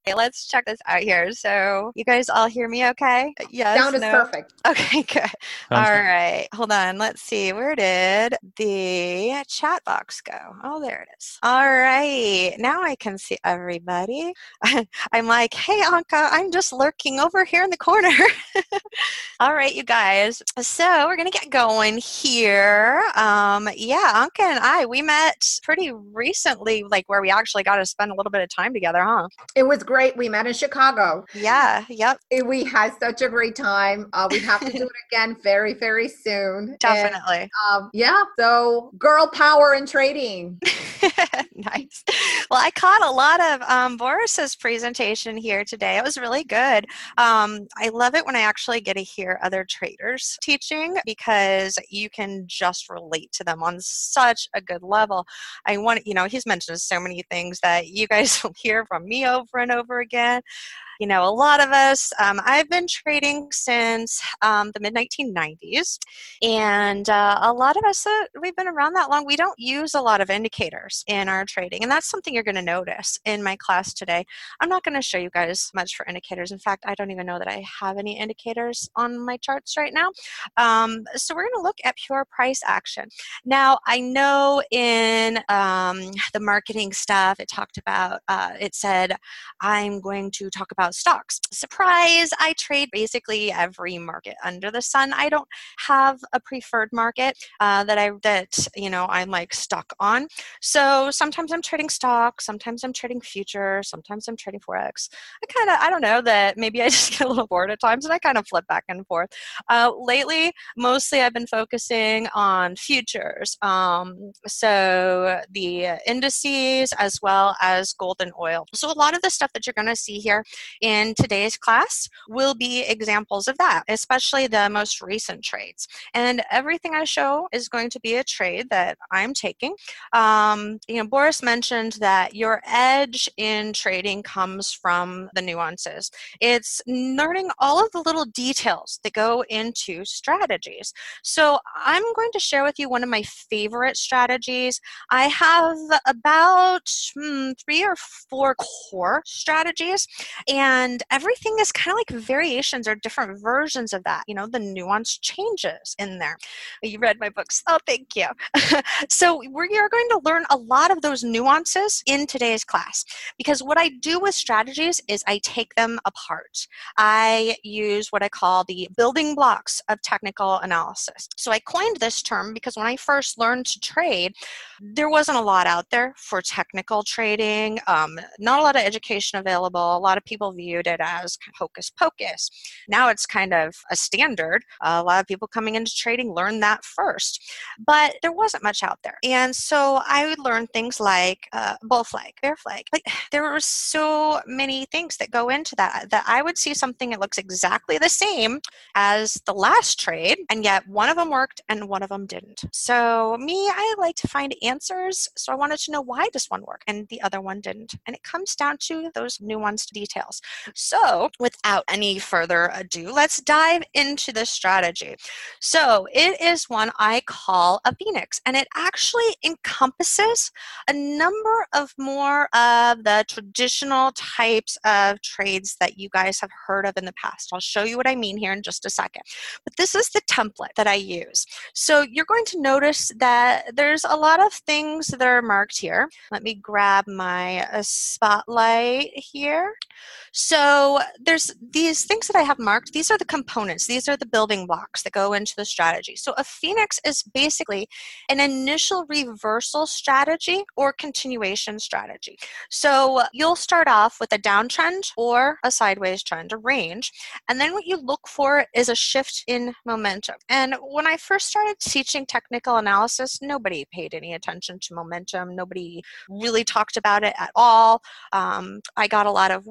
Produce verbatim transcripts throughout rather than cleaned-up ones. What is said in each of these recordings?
Okay, let's check this out here. So you guys all hear me okay? Yes, Sound is no? perfect. Okay, good. Sounds All good. right. Hold on. Let's see. Where did the chat box go? Oh, there it is. All right. Now I can see everybody. I'm like, hey, Anka, I'm just lurking over here in the corner. All right, you guys. So we're going to get going here. Um, yeah, Anka and I, we met pretty recently, like where we actually got to spend a little bit of time together, huh? It was great. We met in Chicago. Yeah, yep. Eh, We had such a great time. Uh, we have to do it again very, very soon. And Definitely. um, yeah, so girl power in trading. Nice. Well, I caught a lot of um, Boris's presentation here today. It was really good. Um, I love it when I actually get to hear other traders teaching because you can just relate to them on such a good level. I want, you know, he's mentioned so many things that you guys will hear from me over and over again. You know, a lot of us, um, I've been trading since um, the mid nineteen nineties, and uh, a lot of us that we've been around that long, we don't use a lot of indicators in our trading, and that's something you're going to notice in my class today. I'm not going to show you guys much for indicators. In fact, I don't even know that I have any indicators on my charts right now. Um, so we're going to look at pure price action. Now, I know in um, the marketing stuff, it talked about, uh, it said, I'm going to talk about stocks. Surprise, I trade basically every market under the sun. I don't have a preferred market uh, that I that you know I'm like stuck on. So sometimes I'm trading stocks, sometimes I'm trading futures, sometimes I'm trading forex. I kind of I don't know that maybe I just get a little bored at times and I kind of flip back and forth. Uh, lately, mostly I've been focusing on futures. Um, so the indices as well as gold and oil. So a lot of the stuff that you're going to see here in today's class will be examples of that, especially the most recent trades. And everything I show is going to be a trade that I'm taking. Um, you know, Boris mentioned that your edge in trading comes from the nuances. It's learning all of the little details that go into strategies. So I'm going to share with you one of my favorite strategies. I have about hmm, three or four core strategies, and everything is kind of like variations or different versions of that. You know, the nuance changes in there. You read my books. Oh, thank you. So we are going to learn a lot of those nuances in today's class because what I do with strategies is I take them apart. I use what I call the building blocks of technical analysis. So I coined this term because when I first learned to trade, there wasn't a lot out there for technical trading, um, not a lot of education available. A lot of people viewed it as hocus pocus. Now it's kind of a standard. Uh, a lot of people coming into trading learn that first, but there wasn't much out there. And so I would learn things like uh, bull flag, bear flag. Like there were so many things that go into that that I would see something that looks exactly the same as the last trade, and yet one of them worked and one of them didn't. So me, I like to find answers. So I wanted to know why does one work and the other one didn't. And it comes down to those nuanced details. So without any further ado, let's dive into the strategy. So it is one I call a phoenix, and it actually encompasses a number of more of the traditional types of trades that you guys have heard of in the past. I'll show you what I mean here in just a second. But this is the template that I use. So you're going to notice that there's a lot of things that are marked here. Let me grab my uh, spotlight here. So there's these things that I have marked. These are the components. These are the building blocks that go into the strategy. So a phoenix is basically an initial reversal strategy or continuation strategy. So you'll start off with a downtrend or a sideways trend, a range, and then what you look for is a shift in momentum. And when I first started teaching technical analysis, nobody paid any attention to momentum. Nobody really talked about it at all. Um, I got a lot of, whoa,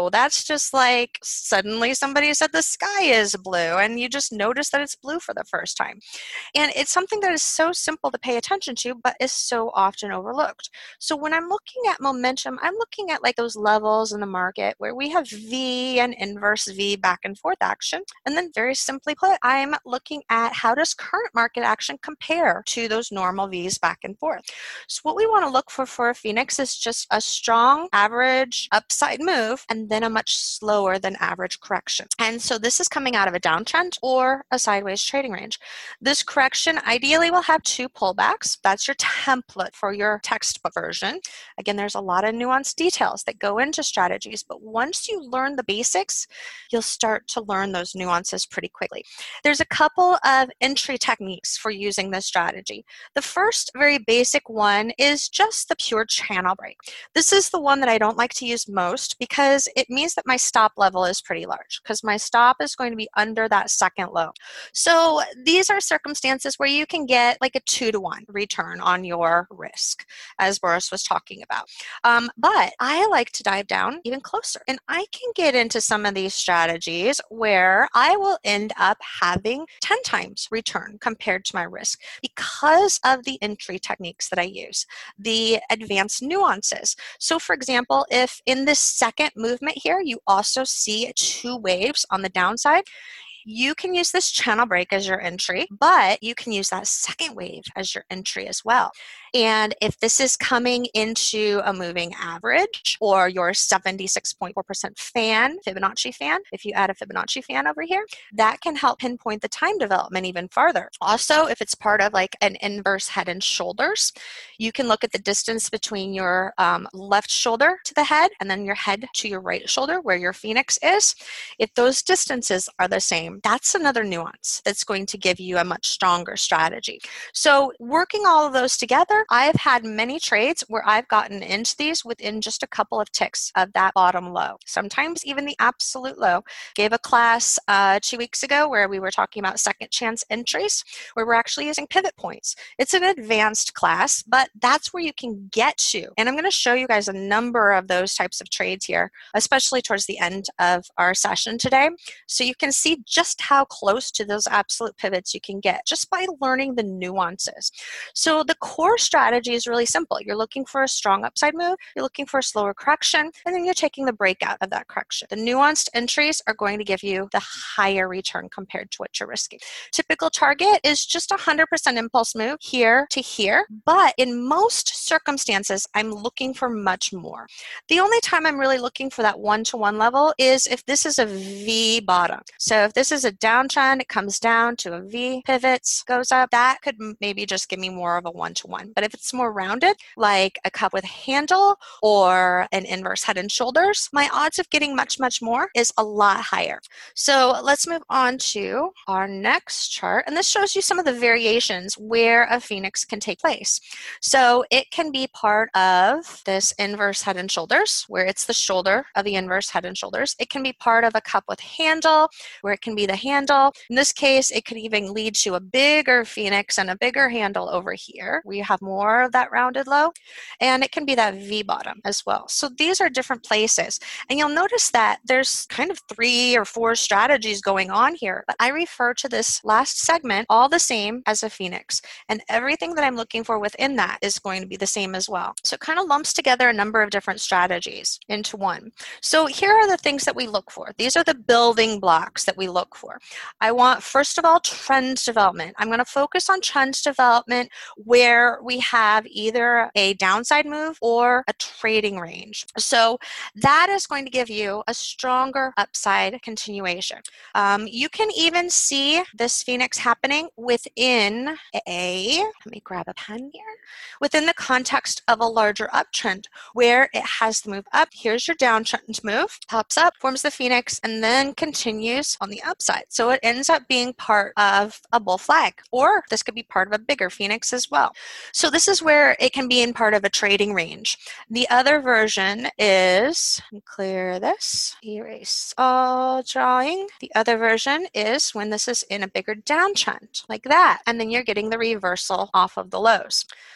no, that's just like suddenly somebody said the sky is blue and you just notice that it's blue for the first time. And it's something that is so simple to pay attention to, but is so often overlooked. So when I'm looking at momentum, I'm looking at like those levels in the market where we have V and inverse V back and forth action. And then very simply put, I'm looking at how does current market action compare to those normal V's back and forth. So what we want to look for for a Phoenix is just a strong average upside move and then a much slower than average correction. And so this is coming out of a downtrend or a sideways trading range. This correction ideally will have two pullbacks. That's your template for your textbook version. Again, there's a lot of nuanced details that go into strategies, but once you learn the basics, you'll start to learn those nuances pretty quickly. There's a couple of entry techniques for using this strategy. The first very basic one is just the pure channel break. This is the one that I don't like to use most because it means that my stop level is pretty large because my stop is going to be under that second low. So these are circumstances where you can get like a two to one return on your risk, as Boris was talking about. Um, but I like to dive down even closer, and I can get into some of these strategies where I will end up having ten times return compared to my risk because of the entry techniques that I use, the advanced nuances. So for example, if in this second movement here, you also see two waves on the downside, you can use this channel break as your entry, but you can use that second wave as your entry as well. And if this is coming into a moving average or your seventy-six point four percent fan, Fibonacci fan, if you add a Fibonacci fan over here, that can help pinpoint the time development even farther. Also, if it's part of like an inverse head and shoulders, you can look at the distance between your um, left shoulder to the head and then your head to your right shoulder where your Phoenix is. If those distances are the same, that's another nuance that's going to give you a much stronger strategy. So working all of those together, I've had many trades where I've gotten into these within just a couple of ticks of that bottom low, sometimes even the absolute low. Gave a class uh, two weeks ago where we were talking about second chance entries, where we're actually using pivot points. It's an advanced class, but that's where you can get to. And I'm going to show you guys a number of those types of trades here, especially towards the end of our session today. So you can see just how close to those absolute pivots you can get just by learning the nuances. So the core strategy is really simple. You're looking for a strong upside move, you're looking for a slower correction, and then you're taking the breakout of that correction. The nuanced entries are going to give you the higher return compared to what you're risking. Typical target is just a one hundred percent impulse move here to here, but in most circumstances, I'm looking for much more. The only time I'm really looking for that one-to-one level is if this is a V bottom. So if this is a downtrend, it comes down to a V, pivots, goes up, that could maybe just give me more of a one-to-one. But if it's more rounded, like a cup with handle or an inverse head and shoulders, my odds of getting much, much more is a lot higher. So let's move on to our next chart. And this shows you some of the variations where a Phoenix can take place. So it can be part of this inverse head and shoulders, where it's the shoulder of the inverse head and shoulders. It can be part of a cup with handle, where it can be the handle. In this case, it could even lead to a bigger Phoenix and a bigger handle over here. We have more of that rounded low, and it can be that V bottom as well. So these are different places, and you'll notice that there's kind of three or four strategies going on here, but I refer to this last segment all the same as a Phoenix, and everything that I'm looking for within that is going to be the same as well. So it kind of lumps together a number of different strategies into one. So here are the things that we look for. These are the building blocks that we look for. I want, first of all, trend development. I'm going to focus on trend development where we have either a downside move or a trading range. So that is going to give you a stronger upside continuation. Um, you can even see this Phoenix happening within a, let me grab a pen here, within the context of a larger uptrend where it has the move up. Here's your downtrend move, pops up, forms the Phoenix, and then continues on the upside. So it ends up being part of a bull flag, or this could be part of a bigger Phoenix as well. So this is where it can be in part of a trading range. The other version is, clear this, erase all drawing. The other version is when this is in a bigger downtrend, like that, and then you're getting the reversal off of the lows.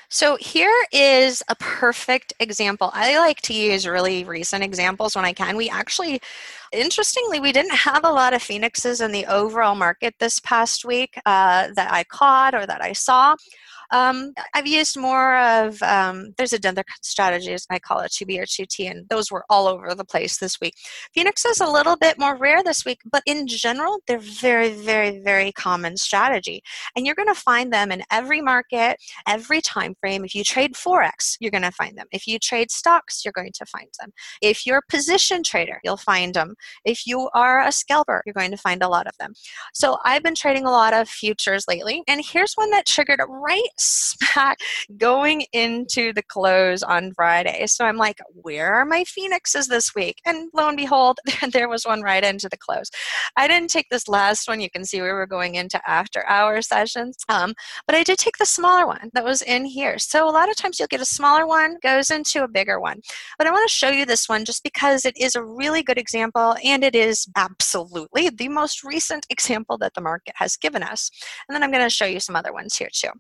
So here is a perfect example. I like to use really recent examples when I can. We actually, interestingly, we didn't have a lot of phoenixes in the overall market this past week uh, that I caught or that I saw. Um, I've used more of, um, there's another strategy, I call it two B or two T, and those were all over the place this week. Phoenix is a little bit more rare this week, but in general, they're very, very, very common strategy. And you're going to find them in every market, every time frame. If you trade Forex, you're going to find them. If you trade stocks, you're going to find them. If you're a position trader, you'll find them. If you are a scalper, you're going to find a lot of them. So I've been trading a lot of futures lately, and here's one that triggered right smack going into the close on Friday. So I'm like, where are my phoenixes this week? And lo and behold, there was one right into the close. I didn't take this last one. You can see we were going into after hour sessions. Um, but I did take the smaller one that was in here. So a lot of times you'll get a smaller one, goes into a bigger one. But I want to show you this one just because it is a really good example, and it is absolutely the most recent example that the market has given us. And then I'm going to show you some other ones here too.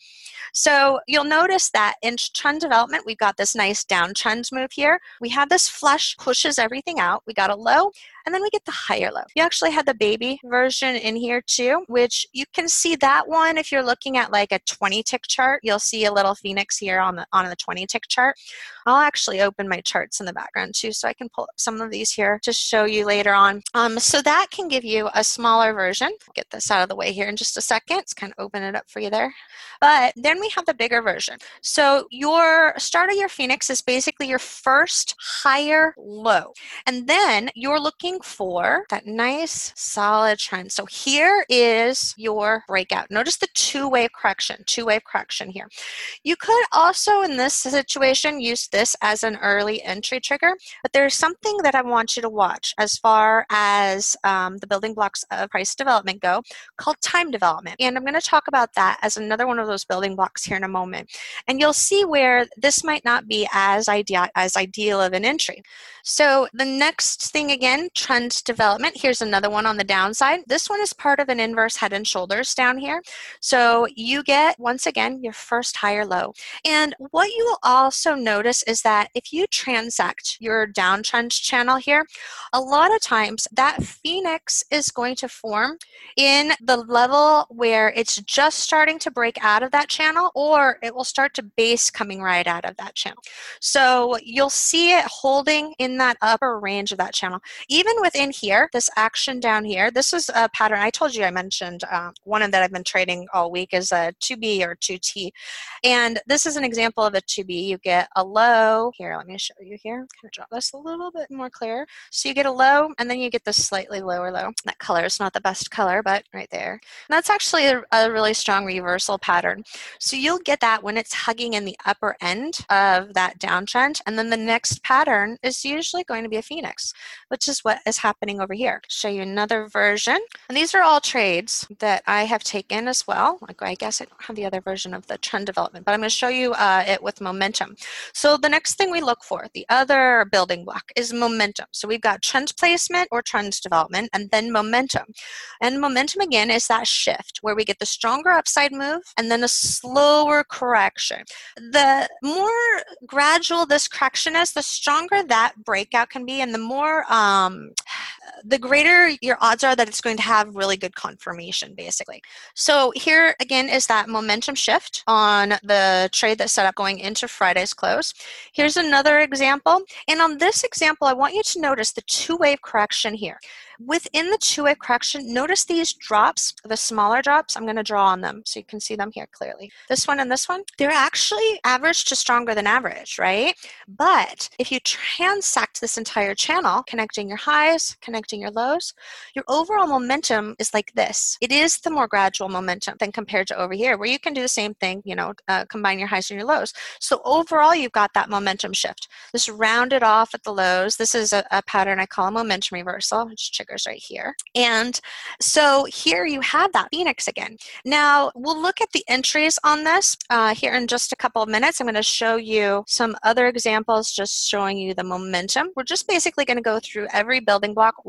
So you'll notice that in trend development, we've got this nice downtrend move here. We have this flush, pushes everything out. We got a low, and then we get the higher low. You actually had the baby version in here too, which you can see that one if you're looking at like a twenty tick chart. You'll see a little phoenix here on the on the twenty tick chart. I'll actually open my charts in the background too, so I can pull up some of these here to show you later on. Um, so that can give you a smaller version. I'll get this out of the way here in just a second. Let's kind of open it up for you there. But then we have the bigger version. So your start of your phoenix is basically your first higher low. And then you're looking for that nice solid trend. So here is your breakout. Notice the two-wave correction, two-wave correction here. You could also, in this situation, use this as an early entry trigger, but there's something that I want you to watch as far as um, the building blocks of price development go, called time development. And I'm going to talk about that as another one of those building blocks here in a moment. And you'll see where this might not be as ideal, as ideal of an entry. So the next thing again, trend development. Here's another one on the downside. This one is part of an inverse head and shoulders down here. So you get, once again, your first higher low. And what you will also notice is that if you transact your downtrend channel here, a lot of times that phoenix is going to form in the level where it's just starting to break out of that channel, or it will start to base coming right out of that channel. So you'll see it holding in that upper range of that channel. Even within here, this action down here, this is a pattern. I told you I mentioned uh, one of that I've been trading all week is a two B or two T. And this is an example of a two B. You get a low. Here, let me show you here. Kind of draw this a little bit more clear. So you get a low, and then you get this slightly lower low. That color is not the best color, but right there. And that's actually a, a really strong reversal pattern. So you'll get that when it's hugging in the upper end of that downtrend. And then the next pattern is usually going to be a phoenix, which is what is happening over here. Show you another version. And these are all trades that I have taken as well. Like, I guess I don't have the other version of the trend development, but I'm going to show you uh, it with momentum. So the next thing we look for, the other building block, is momentum. So we've got trend placement or trend development, and then momentum. And momentum, again, is that shift where we get the stronger upside move and then a slower correction. The more gradual this correction is, the stronger that breakout can be, and the more, um, the greater your odds are that it's going to have really good confirmation, basically. So here, again, is that momentum shift on the trade that's set up going into Friday's close. Here's another example. And on this example, I want you to notice the two-wave correction here. Within the two-wave correction, notice these drops, the smaller drops. I'm going to draw on them so you can see them here clearly. This one and this one, they're actually average to stronger than average, right? But if you transact this entire channel, connecting your highs, connecting your lows, your overall momentum is like this. It is the more gradual momentum than compared to over here, where you can do the same thing, you know, uh, combine your highs and your lows. So overall, you've got that momentum shift. This rounded off at the lows. This is a, a pattern I call a momentum reversal, which triggers right here. And so here you have that phoenix again. Now, we'll look at the entries on this uh, here in just a couple of minutes. I'm going to show you some other examples just showing you the momentum. We're just basically going to go through every building block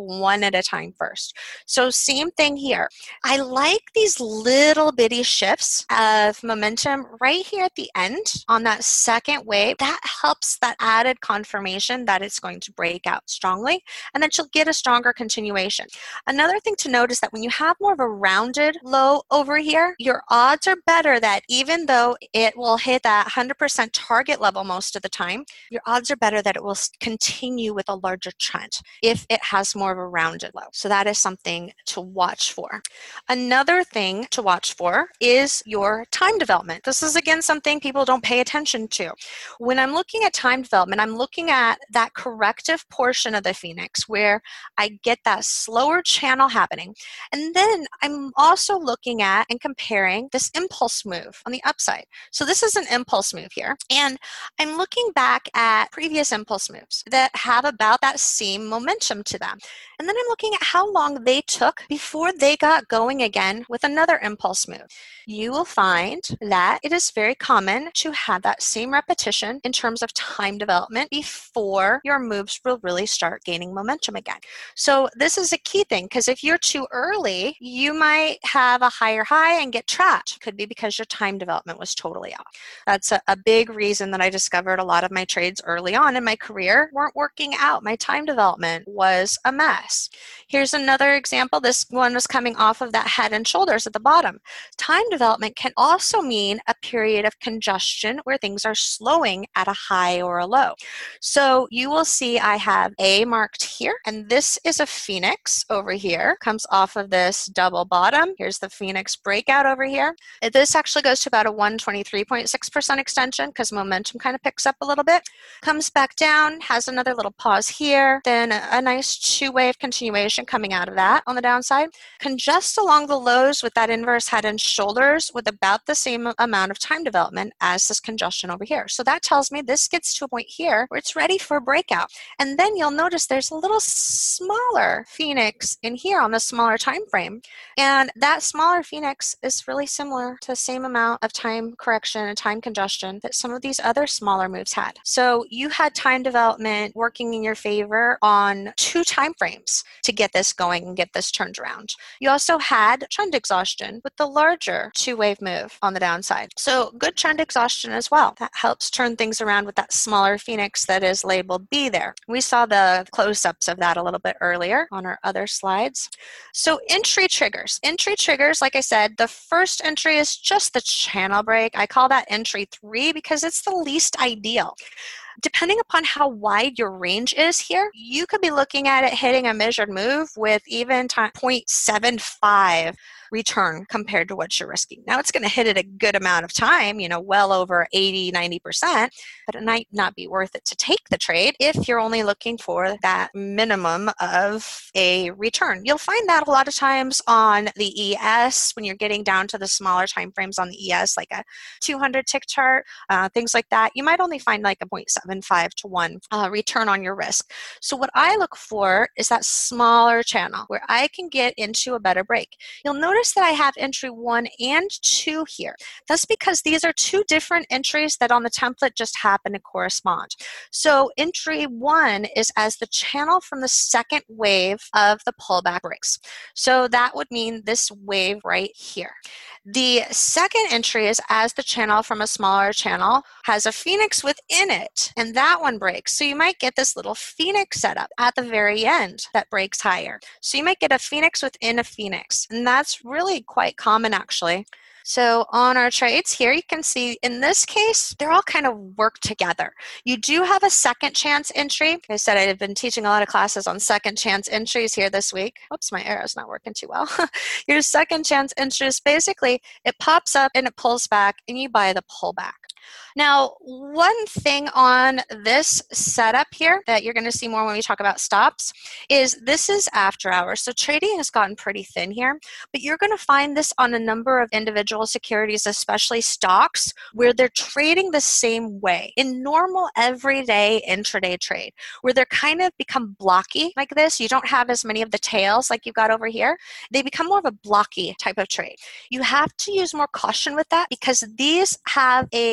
one at a time first. So same thing here. I like these little bitty shifts of momentum right here at the end on that second wave. That helps that added confirmation that it's going to break out strongly, and then you'll get a stronger continuation. Another thing to note is that when you have more of a rounded low over here, your odds are better that even though it will hit that one hundred percent target level most of the time, your odds are better that it will continue with a larger trend if it has more of a rounded low. So that is something to watch for. Another thing to watch for is your time development. This is again something people don't pay attention to. When I'm looking at time development, I'm looking at that corrective portion of the Phoenix where I get that slower channel happening. And then I'm also looking at and comparing this impulse move on the upside. So this is an impulse move here. And I'm looking back at previous impulse moves that have about that same momentum to them. And then I'm looking at how long they took before they got going again with another impulse move. You will find that it is very common to have that same repetition in terms of time development before your moves will really start gaining momentum again. So this is a key thing, because if you're too early, you might have a higher high and get trapped. Could be because your time development was totally off. That's a, a big reason that I discovered a lot of my trades early on in my career weren't working out. My time development was a mess. Here's another example. This one was coming off of that head and shoulders at the bottom. Time development can also mean a period of congestion where things are slowing at a high or a low. So you will see I have A marked here, and this is a Phoenix over here, comes off of this double bottom. Here's the Phoenix breakout over here. This actually goes to about a one twenty-three point six percent extension because momentum kind of picks up a little bit. Comes back down, has another little pause here, then a, a nice two-wave continuation coming out of that on the downside. Congests along the lows with that inverse head and shoulders with about the same amount of time development as this congestion over here. So that tells me this gets to a point here where it's ready for a breakout. And then you'll notice there's a little smaller Phoenix in here on the smaller time frame. And that smaller Phoenix is really similar to the same amount of time correction and time congestion that some of these other smaller moves had. So you had time development working in your favor on two time frames to get this going and get this turned around. You also had trend exhaustion with the larger two-wave move on the downside. So good trend exhaustion as well. That helps turn things around with that smaller Phoenix that is labeled B there. We saw the close-ups of that a little bit earlier on our other slides. So entry triggers. Entry triggers, like I said, the first entry is just the channel break. I call that entry three because it's the least ideal. Depending upon how wide your range is here, you could be looking at it hitting a measured move with even zero point seven five return compared to what you're risking. Now it's going to hit it a good amount of time, you know, well over eighty, ninety percent, but it might not be worth it to take the trade if you're only looking for that minimum of a return. You'll find that a lot of times on the E S when you're getting down to the smaller time frames on the E S, like a two hundred tick chart, uh, things like that. You might only find like a zero point seven five to one uh, return on your risk. So what I look for is that smaller channel where I can get into a better break. You'll notice that I have entry one and two here. That's because these are two different entries that on the template just happen to correspond. So entry one is as the channel from the second wave of the pullback breaks. So that would mean this wave right here. The second entry is as the channel from a smaller channel has a Phoenix within it, and that one breaks. So you might get this little Phoenix setup at the very end that breaks higher. So you might get a Phoenix within a Phoenix, and that's really quite common actually. So on our trades here, you can see in this case, they're all kind of work together. You do have a second chance entry. Like I said, I've been teaching a lot of classes on second chance entries here this week. Oops, my arrow's not working too well. Your second chance entries, basically, it pops up and it pulls back and you buy the pullback. Now, one thing on this setup here that you're going to see more when we talk about stops is this is after hours. So trading has gotten pretty thin here, but you're going to find this on a number of individual securities, especially stocks, where they're trading the same way in normal everyday intraday trade, where they're kind of become blocky like this. You don't have as many of the tails like you've got over here. They become more of a blocky type of trade. You have to use more caution with that because these have a greater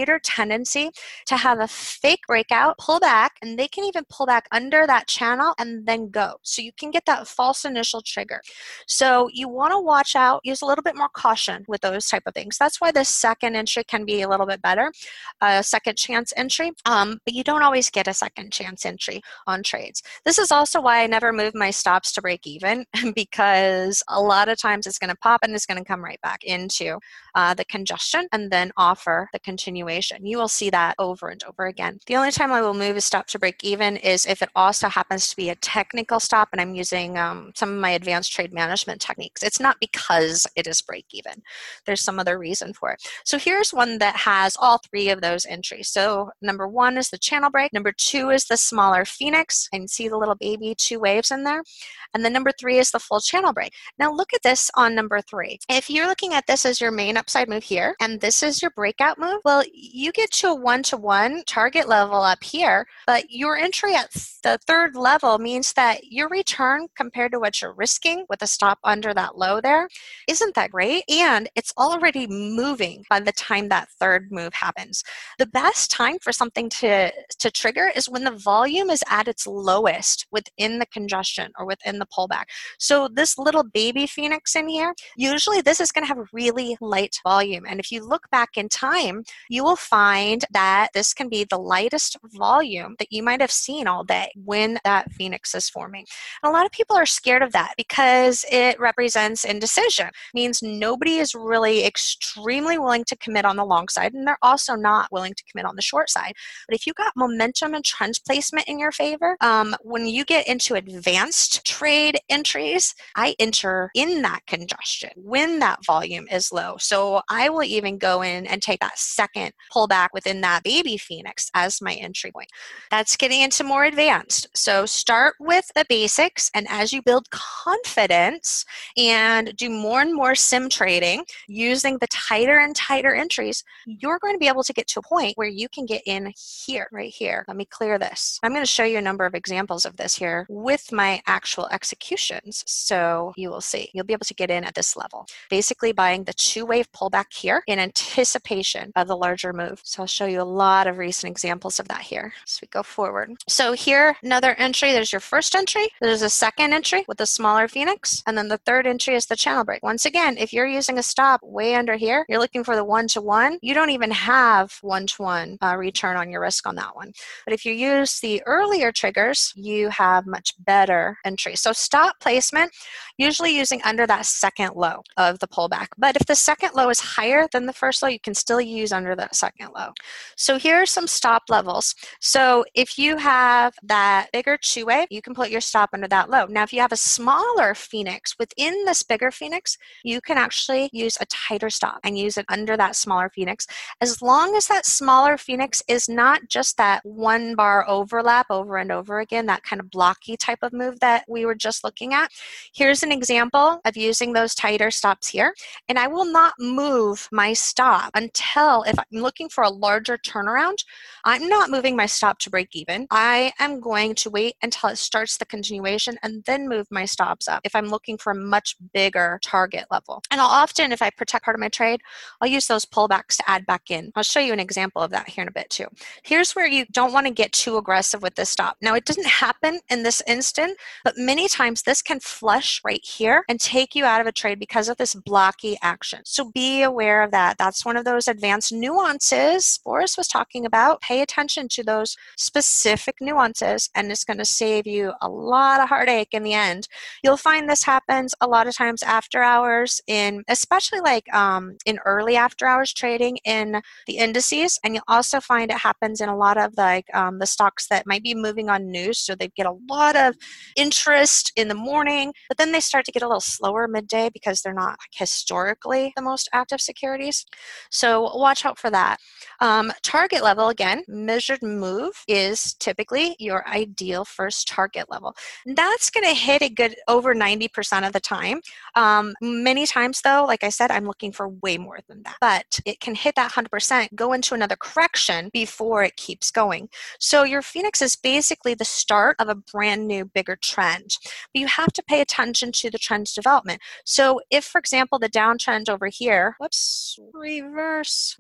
greater tendency to have a fake breakout, pull back, and they can even pull back under that channel and then go. So you can get that false initial trigger. So you want to watch out, use a little bit more caution with those type of things. That's why the second entry can be a little bit better, a second chance entry, um, but you don't always get a second chance entry on trades. This is also why I never move my stops to break even, because a lot of times it's going to pop and it's going to come right back into uh, the congestion and then offer the continuation. You will see that over and over again. The only time I will move a stop to break even is if it also happens to be a technical stop and I'm using um, some of my advanced trade management techniques. It's not because it is break even. There's some other reason for it. So here's one that has all three of those entries. So number one is the channel break. Number two is the smaller Phoenix. And see the little baby two waves in there. And then number three is the full channel break. Now look at this on number three. If you're looking at this as your main upside move here, and this is your breakout move, well, you get to a one-to-one target level up here, but your entry at the third level means that your return compared to what you're risking with a stop under that low there isn't that great, and it's already moving by the time that third move happens. The best time for something to, to trigger is when the volume is at its lowest within the congestion or within the pullback. So this little baby Phoenix in here, usually this is going to have really light volume. And if you look back in time, you will find that this can be the lightest volume that you might have seen all day when that Phoenix is forming. And a lot of people are scared of that because it represents indecision. It means nobody is really extremely willing to commit on the long side, and they're also not willing to commit on the short side. But if you got momentum and trend placement in your favor, um, when you get into advanced trade entries, I enter in that congestion when that volume is low. So I will even go in and take that second pullback within that baby Phoenix as my entry point. That's getting into more advanced. So start with the basics, and as you build confidence and do more and more sim trading using the tighter and tighter entries, you're going to be able to get to a point where you can get in here, right here. Let me clear this. I'm going to show you a number of examples of this here with my actual executions. So you will see, you'll be able to get in at this level, basically buying the two wave pullback here in anticipation of the larger move. So I'll show you a lot of recent examples of that here as we go forward. So here, another entry, there's your first entry, there's a second entry with a smaller Phoenix, and then the third entry is the channel break. Once again, if you're using a stop way under here, you're looking for the one-to-one, you don't even have one-to-one uh, return on your risk on that one. But if you use the earlier triggers, you have much better entry. So stop placement, usually using under that second low of the pullback. But if the second low is higher than the first low, you can still use under that second low. So here are some stop levels. So if you have that bigger two-way, you can put your stop under that low. Now, if you have a smaller Phoenix within this bigger Phoenix, you can actually use a tighter stop and use it under that smaller Phoenix, as long as that smaller Phoenix is not just that one bar overlap over and over again, that kind of blocky type of move that we were just looking at. Here's an example of using those tighter stops here, and I will not move my stop until, if I'm looking for a larger turnaround, I'm not moving my stop to break even. I am going to wait until it starts the continuation and then move my stops up if I'm looking for a much bigger target level. And I'll often, if I protect part of my trade, I'll use those pullbacks to add back in. I'll show you an example of that here in a bit too. Here's where you don't want to get too aggressive with this stop. Now, it doesn't happen in this instant, but many times this can flush right here and take you out of a trade because of this blocky action. So be aware of that. That's one of those advanced nuances Boris was talking about. Pay attention to those specific nuances, and it's going to save you a lot of heartache in the end. You'll find this happens a lot of times after hours, in especially like um, in early after hours trading in the indices, and you'll also find it happens in a lot of like um, the stocks that might be moving on news, so they get a lot of interest in the morning, but then they start to get a little slower midday because they're not like, historically the most active securities. So watch out for that. Um, target level, again, measured move is typically your ideal first target level. That's going to hit a good over ninety percent of the time. Um, many times though, like I said, I'm looking for way more than that, but it can hit that one hundred percent, go into another correction before it keeps going. So your Phoenix is basically the start of a brand new bigger trend, but you have to pay attention to the trend's development. So if, for example, the downtrend over here, whoops, reverse, what did I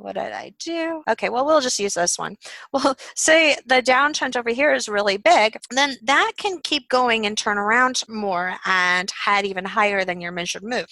I do? Okay, well, we'll just use this one. Well, say the downtrend over here is really big, then that can keep going and turn around more and head even higher than your measured move.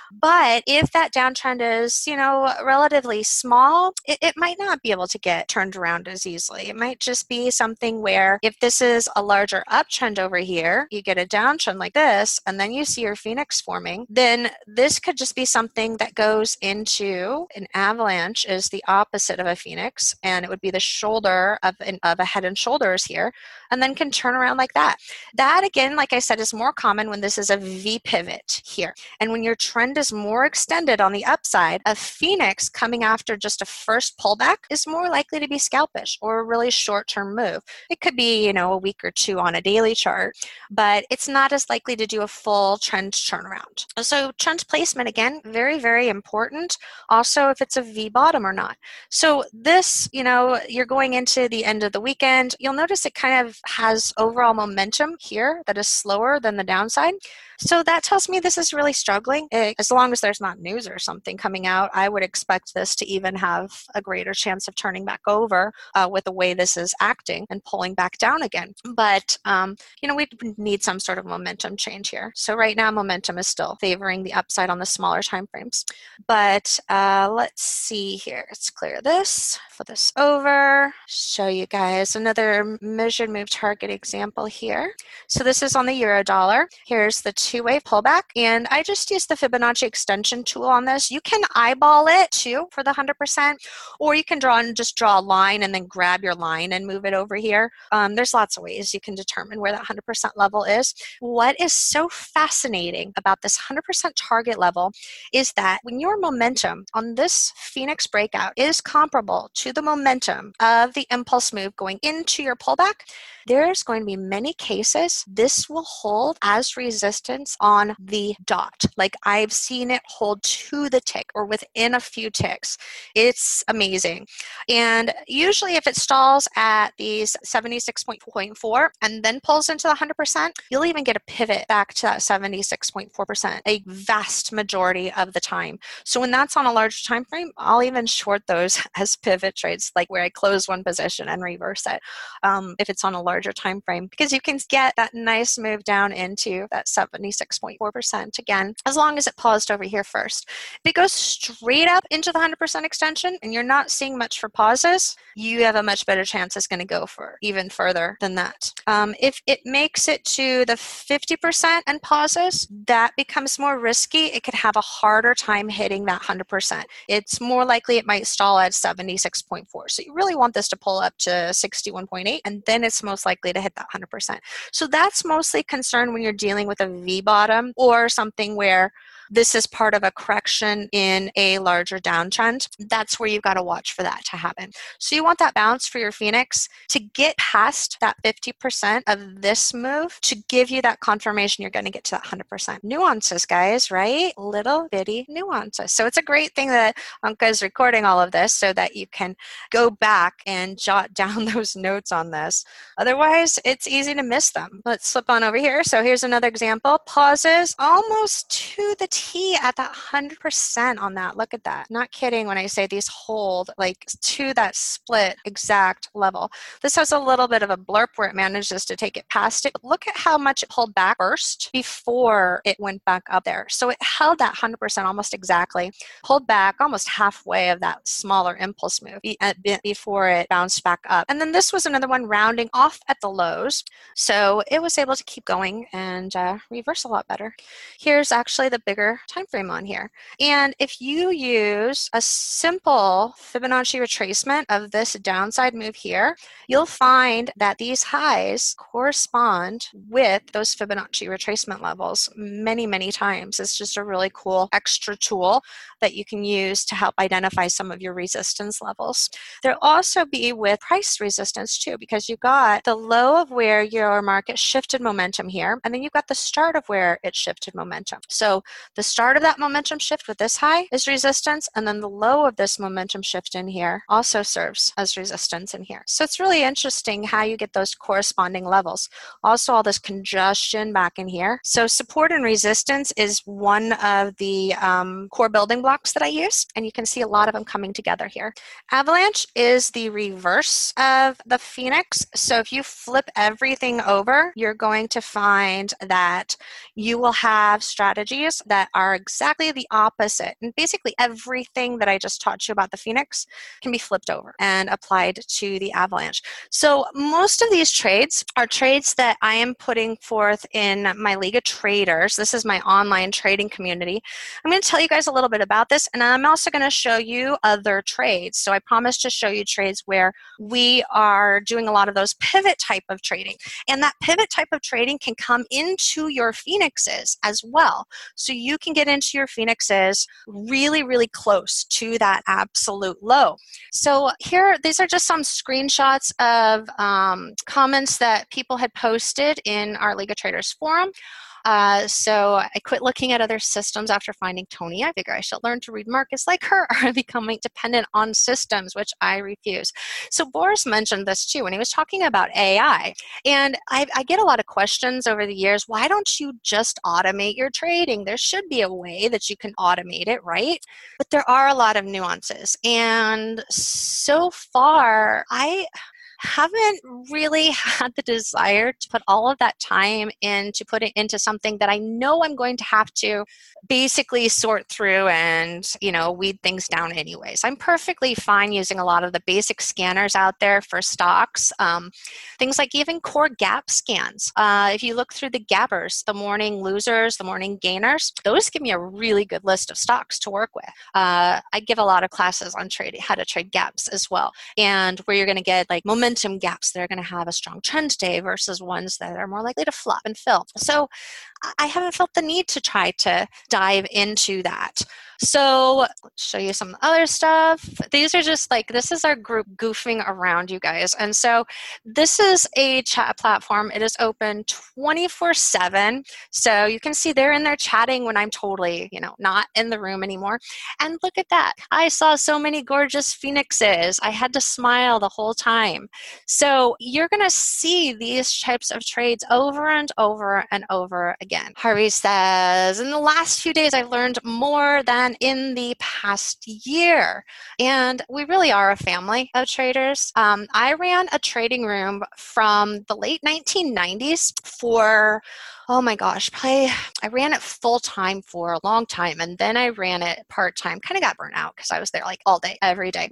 But if that downtrend is, you know, relatively small, it, it might not be able to get turned around as easily. It might just be something where if this is a larger uptrend over here, you get a downtrend like this, and then you see your phoenix forming, then this could just be something that goes into an avalanche is the opposite of a phoenix, and it would be the shoulder of, an, of a head and shoulders here, and then can turn around like that. That, again, like I said, is more common when this is a V pivot here. And when your trend is more extended on the upside, a phoenix coming after just a first pullback is more likely to be scalpish or a really short-term move. It could be, you know, a week or two on a daily chart, but it's not as likely to do a full trend turnaround. So trend placement, again, very, very important. Also, if it's a V bottom or not. So this, you know, you're going into the end of the weekend, you'll notice it kind of has overall momentum here that is slower than the downside. So that tells me this is really struggling. As long as there's not news or something coming out, I would expect this to even have a greater chance of turning back over uh, with the way this is acting and pulling back down again. But, um, you know, we need some sort of momentum change here. So right now, momentum is still favoring the upside on the smaller time frames. But uh, let's see here. Let's clear this, flip this over, show you guys another measured move target example here. So this is on the euro dollar. Here's the two-wave pullback, and I just used the Fibonacci extension tool on this. You can eyeball it too for the one hundred percent, or you can draw and just draw a line and then grab your line and move it over here. Um, there's lots of ways you can determine where that one hundred percent level is. What is so fascinating about this one hundred percent target level is that when your momentum on this Phoenix breakout is comparable to the momentum of the impulse move going into your pullback, there's going to be many cases this will hold as resistance on the dot. Like I've seen it hold to the tick or within a few ticks. It's amazing. And usually if it stalls at these seventy-six point four and then pulls into the one hundred percent, you'll even get a pivot back to that seventy-six point four percent a vast majority of the time. So when that's on a larger time frame, I'll even short those as pivot trades, like where I close one position and reverse it um, if it's on a larger time frame, because you can get that nice move down into that seventy-six point four percent again, as long as it paused over here first. If it goes straight up into the one hundred percent extension and you're not seeing much for pauses, you have a much better chance it's going to go for even further than that. Um, if it makes it to the fifty percent and pauses, that becomes more risky. It could have a harder time hitting that one hundred percent. It's more likely it might stall at seventy-six point four. So you really want this to pull up to sixty-one point eight, and then it's most likely to hit that one hundred percent. So that's mostly concerned when you're dealing with a V bottom or something where this is part of a correction in a larger downtrend. That's where you've got to watch for that to happen. So you want that bounce for your Phoenix to get past that fifty percent of this move to give you that confirmation you're going to get to that one hundred percent. Nuances, guys, right? Little bitty nuances. So it's a great thing that Anka is recording all of this so that you can go back and jot down those notes on this. Otherwise, it's easy to miss them. Let's flip on over here. So here's another example. Pauses almost to the T at that one hundred percent on that. Look at that. Not kidding when I say these hold like to that split exact level. This has a little bit of a blurb where it manages to take it past it. But look at how much it pulled back first before it went back up there. So it held that one hundred percent almost exactly, pulled back almost halfway of that smaller impulse move before it bounced back up. And then this was another one rounding off at the lows. So it was able to keep going and uh, reverse a lot better. Here's actually the bigger time frame on here. And if you use a simple Fibonacci retracement of this downside move here, you'll find that these highs correspond with those Fibonacci retracement levels many, many times. It's just a really cool extra tool that you can use to help identify some of your resistance levels. There'll also be with price resistance too, because you got the low of where your market shifted momentum here, and then you've got the start of where it shifted momentum. So the the start of that momentum shift with this high is resistance, and then the low of this momentum shift in here also serves as resistance in here. So it's really interesting how you get those corresponding levels. Also, all this congestion back in here. So support and resistance is one of the um, core building blocks that I use, and you can see a lot of them coming together here. Avalanche is the reverse of the Phoenix. So if you flip everything over, you're going to find that you will have strategies that are exactly the opposite. And basically everything that I just taught you about the Phoenix can be flipped over and applied to the Avalanche. So most of these trades are trades that I am putting forth in my League of Traders. This is my online trading community. I'm going to tell you guys a little bit about this, and I'm also going to show you other trades. So I promise to show you trades where we are doing a lot of those pivot type of trading. And that pivot type of trading can come into your Phoenixes as well. So you can get into your Phoenixes really, really close to that absolute low. So here, these are just some screenshots of um, comments that people had posted in our League of Traders forum. Uh, so I quit looking at other systems after finding Tony. I figure I should learn to read markets like her or becoming dependent on systems, which I refuse. So Boris mentioned this too when he was talking about A I. And I, I get a lot of questions over the years, why don't you just automate your trading? There should be a way that you can automate it, right? But there are a lot of nuances. And so far, I haven't really had the desire to put all of that time in to put it into something that I know I'm going to have to basically sort through and, you know, weed things down anyways. I'm perfectly fine using a lot of the basic scanners out there for stocks. Um, things like even core gap scans. Uh, if you look through the gappers, the morning losers, the morning gainers, those give me a really good list of stocks to work with. Uh, I give a lot of classes on trading, how to trade gaps as well, and where you're going to get like momentum gaps that are going to have a strong trend day versus ones that are more likely to flop and fill. So I haven't felt the need to try to dive into that. So let's show you some other stuff. These are just like, this is our group goofing around, you guys. And so this is a chat platform. It is open twenty-four seven. So you can see they're in there chatting when I'm totally, you know, not in the room anymore. And look at that. I saw so many gorgeous Phoenixes. I had to smile the whole time. So you're going to see these types of trades over and over and over again. Harvey says, in the last few days, I've learned more than in the past year. And we really are a family of traders. Um, I ran a trading room from the late nineteen nineties for, oh my gosh, probably, I ran it full time for a long time. And then I ran it part time, kind of got burnt out because I was there like all day, every day.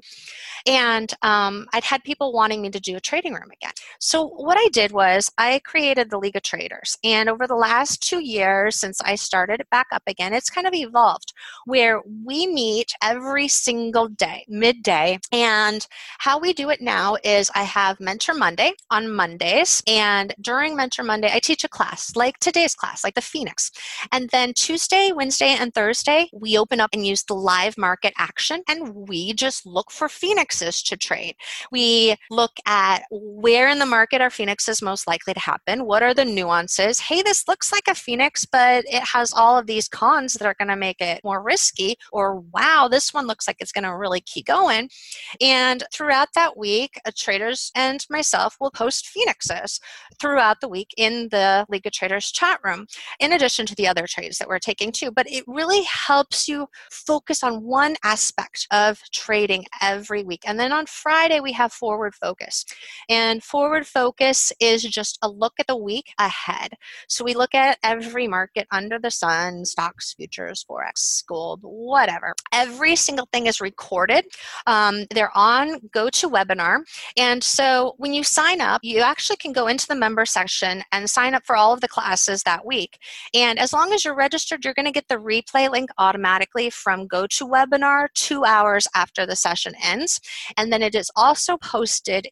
And um, I'd had people wanting me to do a trading room again. So what I did was I created the League of Traders. And over the last two years, since I started it back up again, it's kind of evolved where we meet every single day, midday. And how we do it now is I have Mentor Monday on Mondays. And during Mentor Monday, I teach a class like today's class, like the Phoenix. And then Tuesday, Wednesday, and Thursday, we open up and use the live market action. And we just look for Phoenix to trade. We look at where in the market our Phoenix is most likely to happen. What are the nuances? Hey, this looks like a Phoenix, but it has all of these cons that are going to make it more risky. Or wow, this one looks like it's going to really keep going. And throughout that week, uh, traders and myself will post Phoenixes throughout the week in the League of Traders chat room, in addition to the other trades that we're taking too. But it really helps you focus on one aspect of trading every week. And then on Friday, we have Forward Focus. And Forward Focus is just a look at the week ahead. So we look at every market under the sun, stocks, futures, Forex, gold, whatever. Every single thing is recorded. Um, they're on GoToWebinar. And so when you sign up, you actually can go into the member section and sign up for all of the classes that week. And as long as you're registered, you're going to get the replay link automatically from GoToWebinar two hours after the session ends. And then it is also posted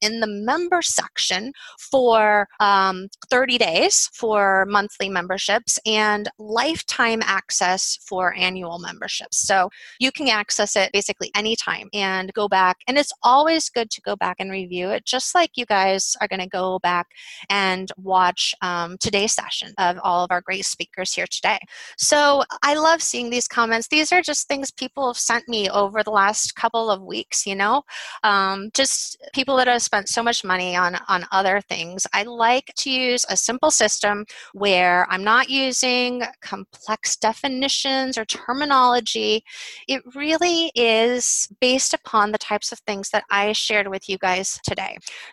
in the member section for um, thirty days for monthly memberships and lifetime access for annual memberships. So you can access it basically anytime and go back. And it's always good to go back and review it, just like you guys are going to go back and watch um, today's session of all of our great speakers here today. So I love seeing these comments. These are just things people have sent me over the last couple of weeks, you know, um, just people that have spent so much money on, on other things. I like to use a simple system where I'm not using complex definitions or terminology. It really is based upon the types of things that I shared with you guys today.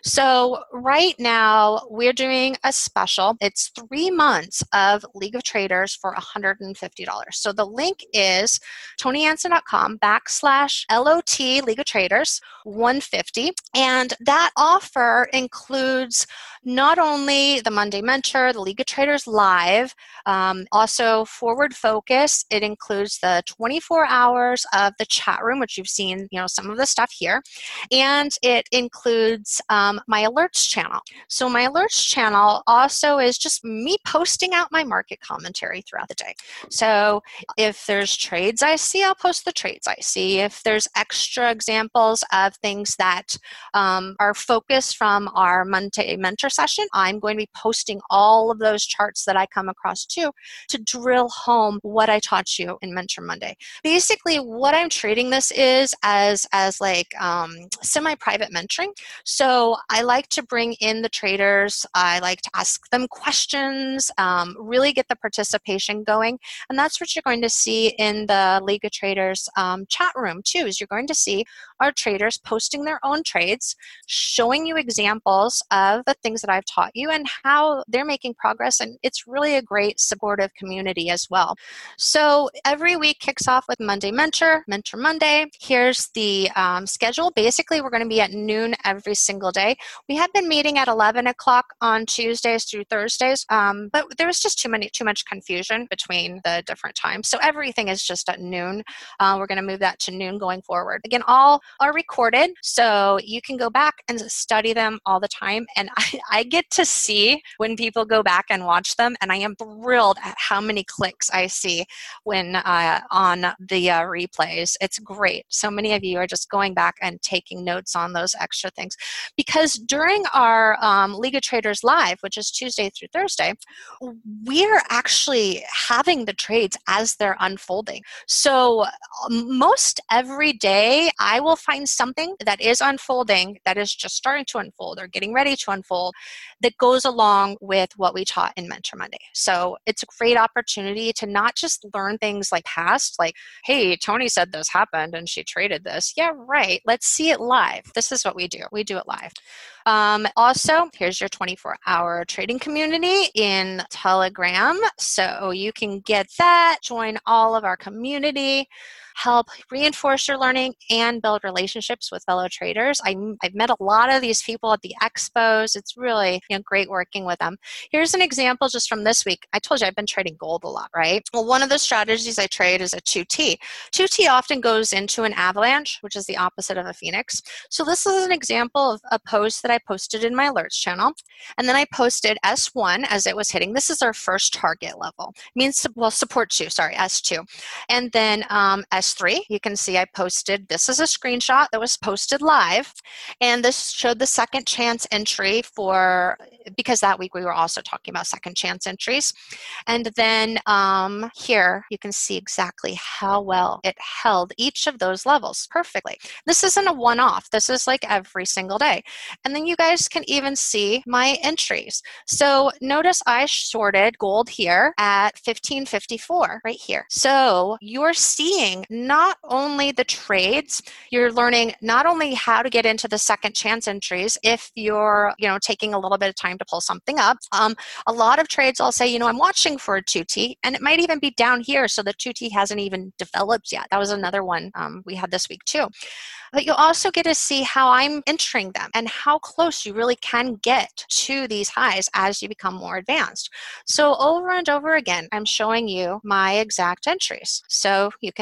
So right now we're doing a special. It's three months of League of Traders for one hundred fifty dollars. So the link is tonianson.com backslash LOT League of Traders one fifty. And that offer includes not only the Monday Mentor, the League of Traders Live, um, also Forward Focus. It includes the twenty-four hours of the chat room, which you've seen, you know, some of the stuff here. And it includes um, my alerts channel. So my alerts channel also is just me posting out my market commentary throughout the day. So if there's trades I see, I'll post the trades I see. If there's extra examples of things that um, are focused from our Monday Mentor session, I'm going to be posting all of those charts that I come across too to drill home what I taught you in Mentor Monday. Basically, what I'm treating this is as, as like um, semi-private mentoring. So I like to bring in the traders. I like to ask them questions, um, really get the participation going. And that's what you're going to see in the League of Traders um, chat room too, is you're going to see our traders posting their own trades, showing you examples of the things that I've taught you and how they're making progress. And it's really a great supportive community as well. So every week kicks off with Monday Mentor, Mentor Monday. Here's the um, schedule. Basically, we're going to be at noon every single day. We have been meeting at eleven o'clock on Tuesdays through Thursdays, um, but there was just too many, too much confusion between the different times. So everything is just at noon. Uh, we're going to move that to noon going forward. Again, all are recorded, so you can go back and study them all the time. And I, I get to see when people go back and watch them, and I am thrilled at how many clicks I see when uh, on the uh, replays. It's great. So many of you are just going back and taking notes on those extra things. Because during our um, League of Traders Live, which is Tuesday through Thursday, we're actually having the trades as they're unfolding. So most every day, I will find something that is unfolding, that is just starting to unfold or getting ready to unfold, that goes along with what we taught in Mentor Monday. So it's a great opportunity to not just learn things like past, like, hey, Tony said this happened and she traded this. Yeah, right. Let's see it live. This is what we do. We do it live. Um, also, here's your twenty-four hour trading community in Telegram. So you can get that, join all of our community, help reinforce your learning and build relationships with fellow traders. I, I've met a lot of these people at the expos. It's really, you know, great working with them. Here's an example just from this week. I told you I've been trading gold a lot, right? Well, one of the strategies I trade is a two T. two T often goes into an avalanche, which is the opposite of a phoenix. So this is an example of a post that I posted in my alerts channel. And then I posted S one as it was hitting. This is our first target level. It means, well, support two, sorry, S two. And then um, S three, you can see I posted, this is a screenshot that was posted live, and this showed the second chance entry for, because that week we were also talking about second chance entries. And then um, here you can see exactly how well it held each of those levels perfectly. This isn't a one-off, this is like every single day. And then you guys can even see my entries. So notice I sorted gold here at fifteen fifty-four right here. So you're seeing not only the trades, you're learning not only how to get into the second chance entries if you're, you know, taking a little bit of time to pull something up. Um, a lot of trades I'll say, you know, I'm watching for a two T, and it might even be down here, so the two T hasn't even developed yet. That was another one um, we had this week too. But you'll also get to see how I'm entering them and how close you really can get to these highs as you become more advanced. So over and over again, I'm showing you my exact entries. So you can see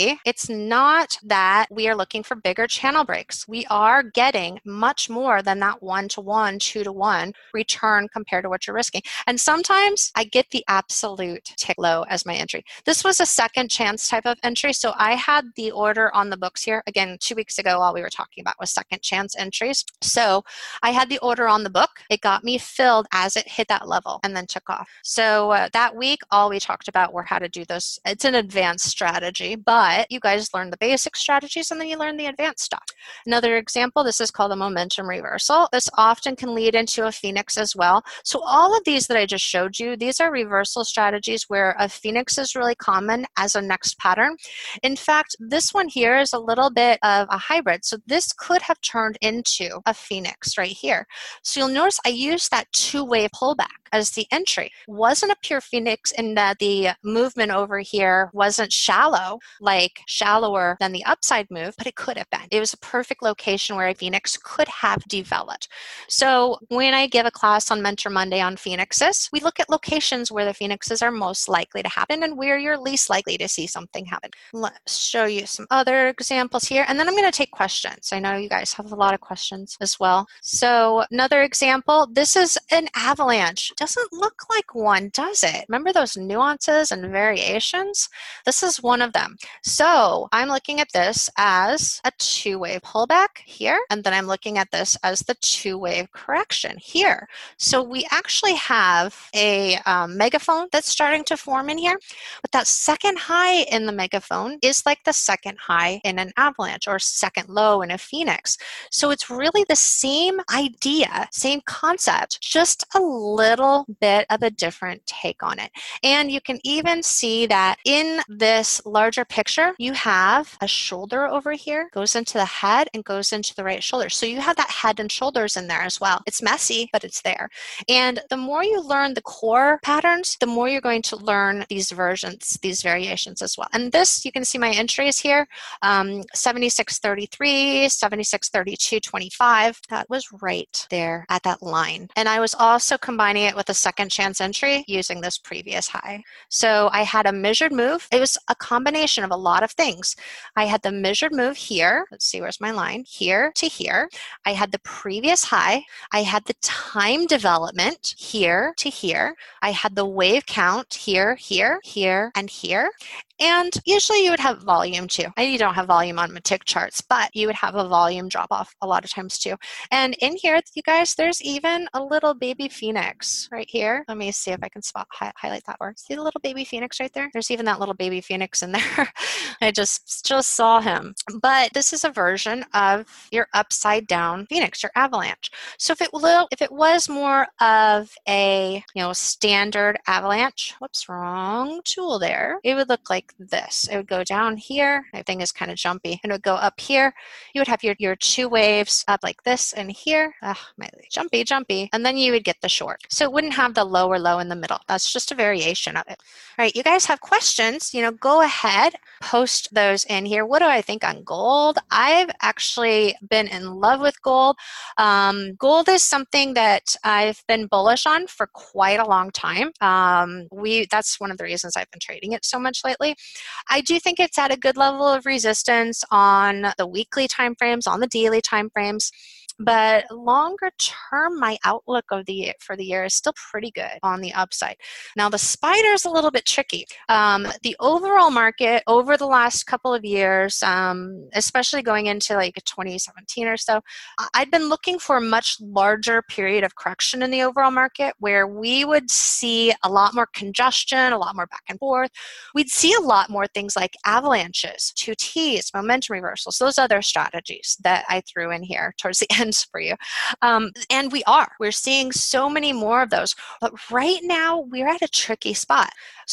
see, it's not that we are looking for bigger channel breaks. We are getting much more than that one to one, two to one return compared to what you're risking. And sometimes I get the absolute tick low as my entry. This was a second chance type of entry. So I had the order on the books here. Again, two weeks ago, all we were talking about was second chance entries. So I had the order on the book. It got me filled as it hit that level and then took off. So uh, that week, all we talked about were how to do this. It's an advanced strategy, but you guys learn the basic strategies and then you learn the advanced stuff. Another example, this is called a momentum reversal. This often can lead into a phoenix as well. So all of these that I just showed you, these are reversal strategies where a phoenix is really common as a next pattern. In fact, this one here is a little bit of a hybrid. So this could have turned into a phoenix right here. So you'll notice I used that two-way pullback as the entry. Wasn't a pure phoenix in that the movement over here wasn't shallow, like shallower than the upside move, but it could have been. It was a perfect location where a phoenix could have developed. So when I give a class on Mentor Monday on phoenixes, we look at locations where the phoenixes are most likely to happen and where you're least likely to see something happen. Let's show you some other examples here, and then I'm going to take questions. I know you guys have a lot of questions as well. So another example, this is an avalanche. Doesn't look like one, does it? Remember those nuances and variations? This is one of them. So I'm looking at this as a two-wave pullback here, and then I'm looking at this as the two-wave correction here. So we actually have a um, megaphone that's starting to form in here, but that second high in the megaphone is like the second high in an avalanche or second low in a phoenix. So it's really the same idea, same concept, just a little bit of a different take on it. And you can even see that in this larger picture, you have a shoulder over here, goes into the head and goes into the right shoulder. So you have that head and shoulders in there as well. It's messy, but it's there. And the more you learn the core patterns, the more you're going to learn these versions, these variations as well. And this, you can see my entries here, um, seventy-six thirty-three, seventy-six thirty-two twenty-five. That was right there at that line. And I was also combining it with a second chance entry using this previous high. So I had a measured move. It was a combination of a lot of things. I had the measured move here. Let's see, where's my line? Here to here. I had the previous high. I had the time development here to here. I had the wave count here, here, here, and here. And usually you would have volume too. I you don't have volume on my tick charts, but you would have a volume drop off a lot of times too. And in here, you guys, there's even a little baby phoenix right here. Let me see if I can spot hi highlight that word. See the little baby phoenix right there? There's even that little baby phoenix in there. I just just saw him. But this is a version of your upside down phoenix, your avalanche. So if it will, if it was more of a you know standard avalanche, whoops, wrong tool there, it would look like this. It would go down here. My thing is kind of jumpy. And it would go up here. You would have your, your two waves up like this and here. Ah, my jumpy, jumpy. And then you would get the short. So it wouldn't have the lower low in the middle. That's just a variation of it. All right, you guys have questions, you know, go ahead, post those in here. What do I think on gold? I've actually been in love with gold. Um, gold is something that I've been bullish on for quite a long time. Um, we that's one of the reasons I've been trading it so much lately. I do think it's at a good level of resistance on the weekly time frames, on the daily time frames. But longer term, my outlook of the for the year is still pretty good on the upside. Now, the spider is a little bit tricky. Um, the overall market over the last couple of years, um, especially going into like twenty seventeen or so, I'd been looking for a much larger period of correction in the overall market where we would see a lot more congestion, a lot more back and forth. We'd see a lot more things like avalanches, two T's, momentum reversals, those other strategies that I threw in here towards the end for you. Um, and we are. We're seeing so many more of those. But right now, we're at a tricky spot.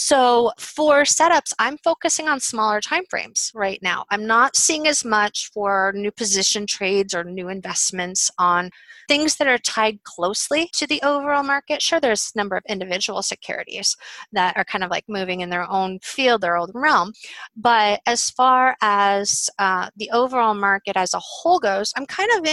So for setups, I'm focusing on smaller time frames right now. I'm not seeing as much for new position trades or new investments on things that are tied closely to the overall market. Sure, there's a number of individual securities that are kind of like moving in their own field, their own realm. But as far as uh, the overall market as a whole goes, I'm kind of in a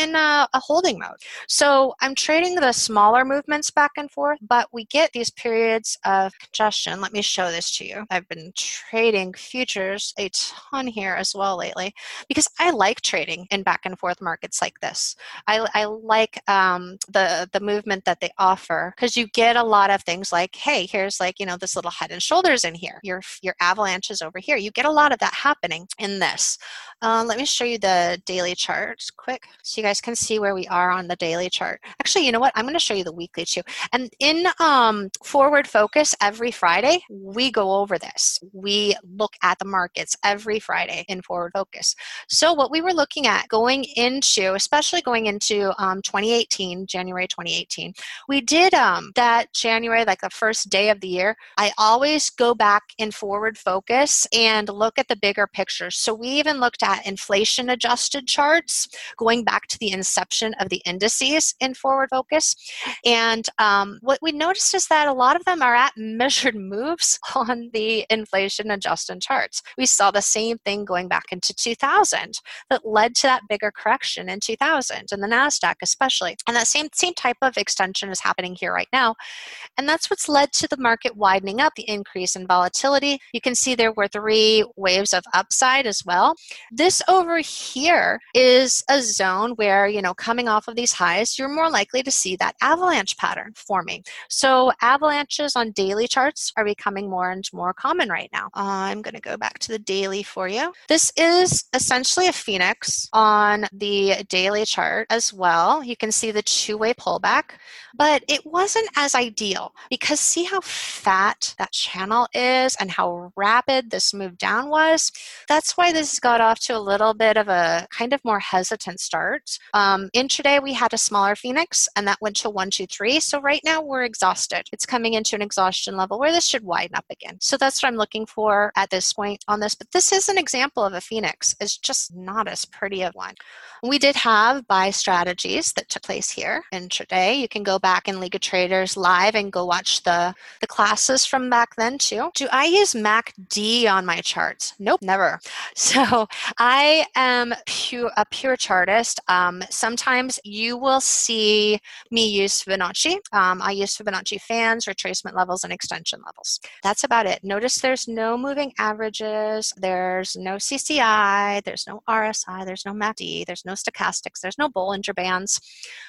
a holding mode. So I'm trading the smaller movements back and forth, but we get these periods of congestion. Let me show this to you. I've been trading futures a ton here as well lately because I like trading in back and forth markets like this. I, I like um, the, the movement that they offer because you get a lot of things like, hey, here's like, you know, this little head and shoulders in here. Your, your avalanche is over here. You get a lot of that happening in this. Uh, let me show you the daily chart quick so you guys can see where we are on the daily chart. Actually, you know what? I'm going to show you the weekly too. And in um, Forward Focus every Friday, we go over this. We look at the markets every Friday in Forward Focus. So what we were looking at going into, especially going into um, twenty eighteen, January twenty eighteen, we did um, that January, like the first day of the year. I always go back in Forward Focus and look at the bigger picture. So we even looked at inflation adjusted charts going back to the inception of the indices in Forward Focus. And um, what we noticed is that a lot of them are at measured moves on the inflation adjusted charts. We saw the same thing going back into two thousand that led to that bigger correction in two thousand, and the NASDAQ especially. And that same, same type of extension is happening here right now. And that's what's led to the market widening up, the increase in volatility. You can see there were three waves of upside as well. This over here is a zone where, you know, coming off of these highs, you're more likely to see that avalanche pattern forming. So avalanches on daily charts are becoming more and more common right now. Uh, I'm going to go back to the daily for you. This is essentially a phoenix on the daily chart as well. You can see the two-way pullback, but it wasn't as ideal because see how fat that channel is and how rapid this move down was? That's why this got off to a little bit of a kind of more hesitant start. Um, intraday, we had a smaller phoenix and that went to one, two, three. So right now we're exhausted. It's coming into an exhaustion level where this should widen up again. So that's what I'm looking for at this point on this. But this is an example of a phoenix. It's just not as pretty of one. We did have buy strategies that took place here intraday. You can go back in League of Traders live and go watch the, the classes from back then too. Do I use M A C D on my charts? Nope, never. So I am pure, a pure chartist. Um, sometimes you will see me use Fibonacci. Um, I use Fibonacci fans, retracement levels, and extension levels. That's about it. Notice there's no moving averages. There's no C C I. There's no R S I. There's no M A C D. There's no stochastics. There's no Bollinger Bands.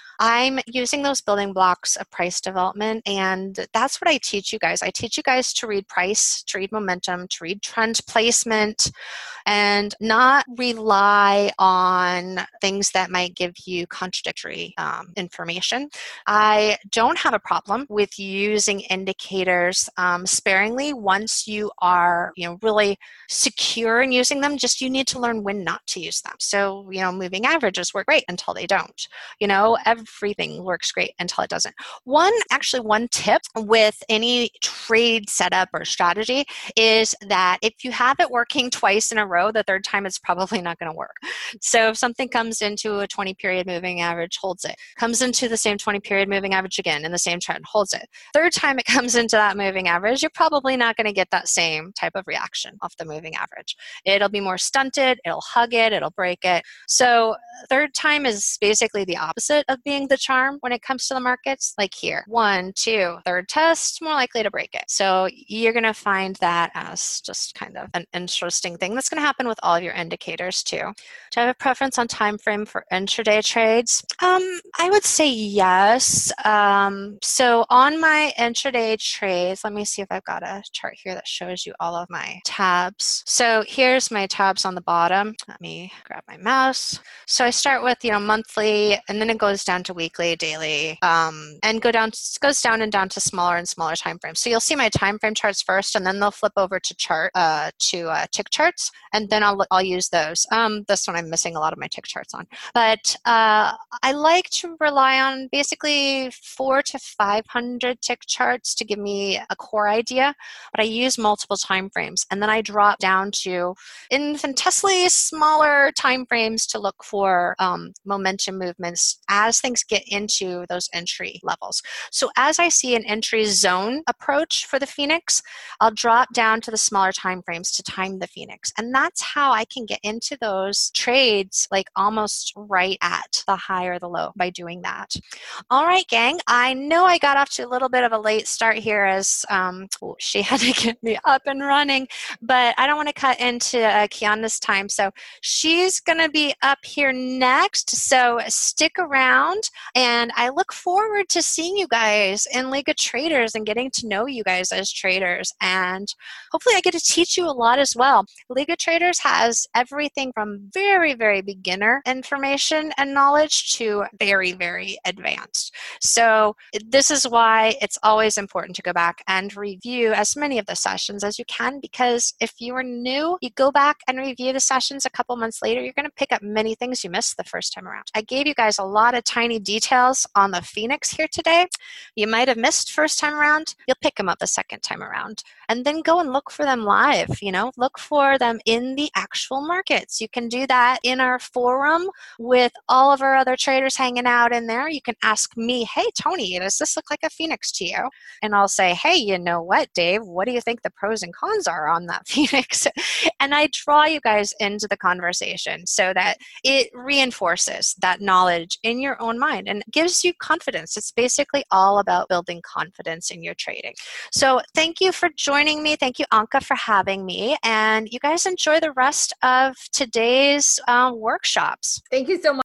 I'm using those building blocks of price development, and that's what I teach you guys. I teach you guys to read price, to read momentum, to read trend placement, and not rely on things that might give you contradictory um, information. I don't have a problem with using indicators um, sparingly once you are, you know, really secure in using them. Just you need to learn when not to use them. So, you know, moving averages work great until they don't. You know, everything works great until it doesn't. One, actually one tip with any trade setup or strategy is that if you have it working twice in a row, the third time it's probably not going to work. So if something comes into a twenty period moving average, holds it. Comes into the same twenty period moving average again in the same trend, holds it. Third time it comes into that moving average, you're probably not going to get that same type of reaction off the moving average. It'll be more stunted, it'll hug it, it'll break it. So third time is basically the opposite of being the charm when it comes to the markets. Like here, one, two, third test, more likely to break it. So you're going to find that as just kind of an interesting thing that's going to happen with all of your indicators too. Do I have a preference on time frame for intraday trades? Um, I would say yes. Um, so on my intraday trades, let me see if I've got a chart here that shows you all of my tabs. So here's my tabs on the bottom. Let me grab my mouse. So I start with, you know, monthly, and then it goes down to weekly, daily, um, and go down, goes down and down to smaller and smaller time frames. So you'll see my time frame charts first, and then they'll flip over to chart uh, to uh, tick charts, and then I'll I'll use those. Um, this one I'm missing a lot of my tick charts on, but uh, I like to rely on basically four to five hundred tick charts to give me a core idea. But I use multiple time frames, and then I drop down to infinitesimally smaller time frames to look for um, momentum movements as things things get into those entry levels. So as I see an entry zone approach for the Phoenix, I'll drop down to the smaller time frames to time the Phoenix. And that's how I can get into those trades like almost right at the high or the low by doing that. All right, gang. I know I got off to a little bit of a late start here as um, oh, she had to get me up and running, but I don't want to cut into uh, Kiana's time. So she's going to be up here next. So stick around, and I look forward to seeing you guys in League of Traders and getting to know you guys as traders. And hopefully I get to teach you a lot as well. League of Traders has everything from very, very beginner information and knowledge to very, very advanced. So this is why it's always important to go back and review as many of the sessions as you can, because if you are new, you go back and review the sessions a couple months later, you're going to pick up many things you missed the first time around. I gave you guys a lot of tiny details on the Phoenix here today. You might have missed first time around. You'll pick them up the second time around. And then go and look for them live, you know, look for them in the actual markets. You can do that in our forum with all of our other traders hanging out in there. You can ask me, hey, Tony, does this look like a Phoenix to you? And I'll say, hey, you know what, Dave, what do you think the pros and cons are on that Phoenix? And I draw you guys into the conversation so that it reinforces that knowledge in your own mind and gives you confidence. It's basically all about building confidence in your trading. So thank you for joining me. Thank you, Anka, for having me. And you guys enjoy the rest of today's uh, workshops. Thank you so much.